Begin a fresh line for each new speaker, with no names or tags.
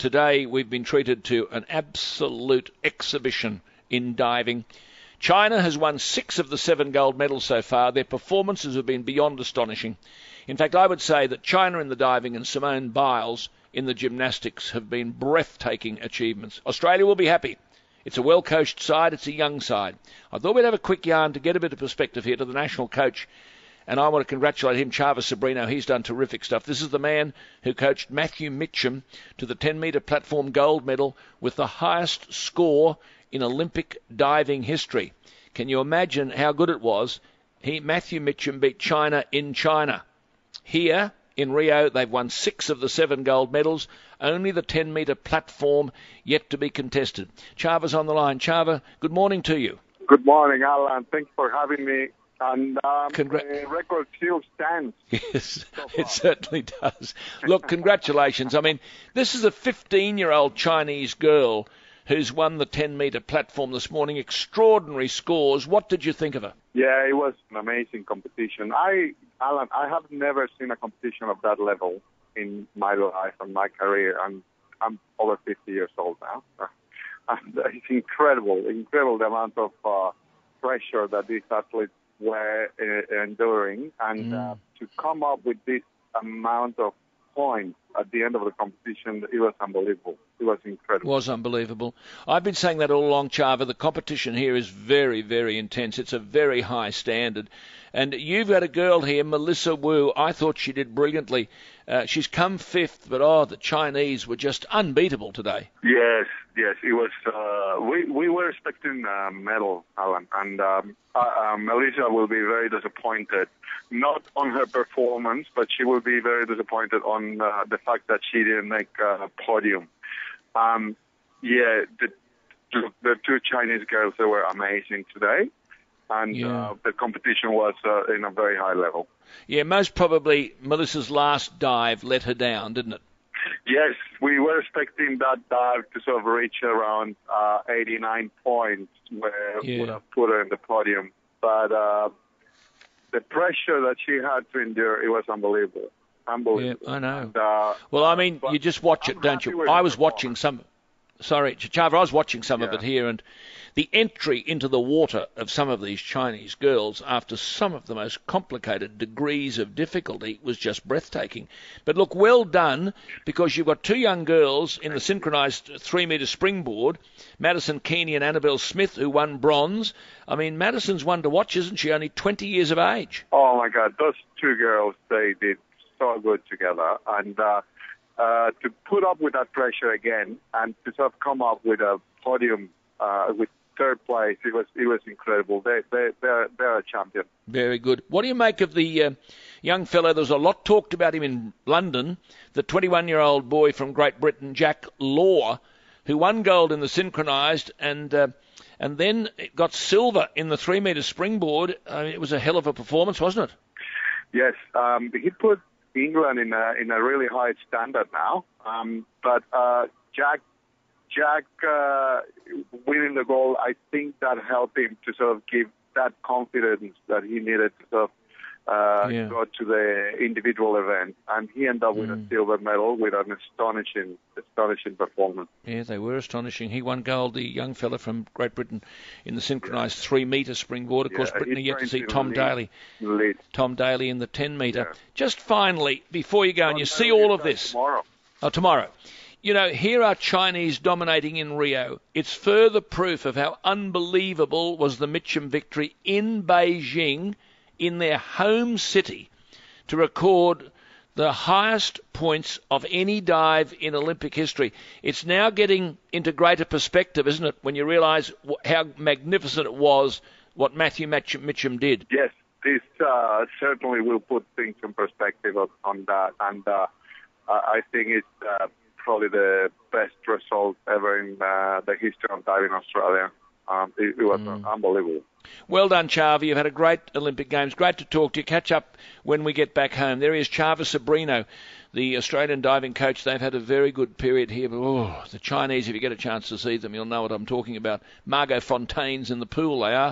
today we've been treated to an absolute exhibition in diving. China has won 6 of the 7 gold medals so far. Their performances have been beyond astonishing. In fact, I would say that China in the diving and Simone Biles in the gymnastics have been breathtaking achievements. Australia will be happy. It's a well-coached side. It's a young side. I thought we'd have a quick yarn to get a bit of perspective here to the national coach. And I want to congratulate him, Chavez Sobrino. He's done terrific stuff. This is the man who coached Matthew Mitchum to the 10-metre platform gold medal with the highest score in Olympic diving history. Can you imagine how good it was? Matthew Mitchum beat China in China. Here in Rio, they've won 6 of the 7 gold medals. Only the 10-metre platform yet to be contested. Chavez on the line. Chavez, good morning to you.
Good morning, Alan. Thanks for having me. And the record still stands.
Yes, it certainly does. Look, congratulations. I mean, this is a 15-year-old Chinese girl who's won the 10-metre platform this morning. Extraordinary scores. What did you think of her?
Yeah, it was an amazing competition. Alan, I have never seen a competition of that level in my life and my career, and I'm over 50 years old now. And it's incredible the amount of pressure that these athletes were enduring, and to come up with this amount of points at the end of the competition, it was unbelievable. It was incredible.
It was unbelievable. I've been saying that all along, Chava. The competition here is very, very intense. It's a very high standard. And you've got a girl here, Melissa Wu. I thought she did brilliantly. She's come 5th, but the Chinese were just unbeatable today.
Yes, it was. We were expecting a medal, Alan, and Melissa will be very disappointed, not on her performance, but she will be very disappointed on the fact that she didn't make a podium. The 2 Chinese girls, they were amazing today. And the competition was in a very high level.
Yeah, most probably Melissa's last dive let her down, didn't it?
Yes, we were expecting that dive to sort of reach around 89 points, where would have put her in the podium. But the pressure that she had to endure, it was unbelievable.
Yeah, I know. And, well, I mean, you just watch it, don't you? I was watching some... Sorry, Chava, I was watching some of it here, and the entry into the water of some of these Chinese girls after some of the most complicated degrees of difficulty was just breathtaking. But look, well done, because you've got 2 young girls in the synchronised 3-metre springboard, Madison Keeney and Annabelle Smith, who won bronze. I mean, Madison's one to watch, isn't she? Only 20 years of age.
Oh, my God. Those 2 girls, they did so good together. And to put up with that pressure again and to sort of come up with a podium with 3rd place, it was incredible. They're a champion.
Very good. What do you make of the young fellow? There's a lot talked about him in London, the 21-year-old boy from Great Britain, Jack Law, who won gold in the synchronised and then got silver in the 3-metre springboard. It was a hell of a performance, wasn't it?
Yes, he put England in a really high standard now. But Jack winning the goal, I think that helped him to sort of give that confidence that he needed to sort of go to the individual event. And he ended up with a silver medal with an astonishing performance. Yeah,
they were astonishing. He won gold, the young fella from Great Britain, in the synchronised 3-metre springboard. Of course, Britain are yet to see Tom Daly. Tom Daly in the 10-metre. Yeah. Just finally, before you go and you see all of this... Tomorrow. You know, here are Chinese dominating in Rio. It's further proof of how unbelievable was the Mitchum victory in Beijing, in their home city, to record the highest points of any dive in Olympic history. It's now getting into greater perspective, isn't it, when you realise how magnificent it was what Matthew Mitchum did?
Yes, this certainly will put things in perspective on that, and I think it's probably the best result ever in the history of diving Australia. It was unbelievable.
Well done, Chava. You've had a great Olympic Games. Great to talk to you. Catch up when we get back home. There is Chavez Sobrino, the Australian diving coach. They've had a very good period here. But the Chinese, if you get a chance to see them, you'll know what I'm talking about. Margot Fontaine's in the pool, they are.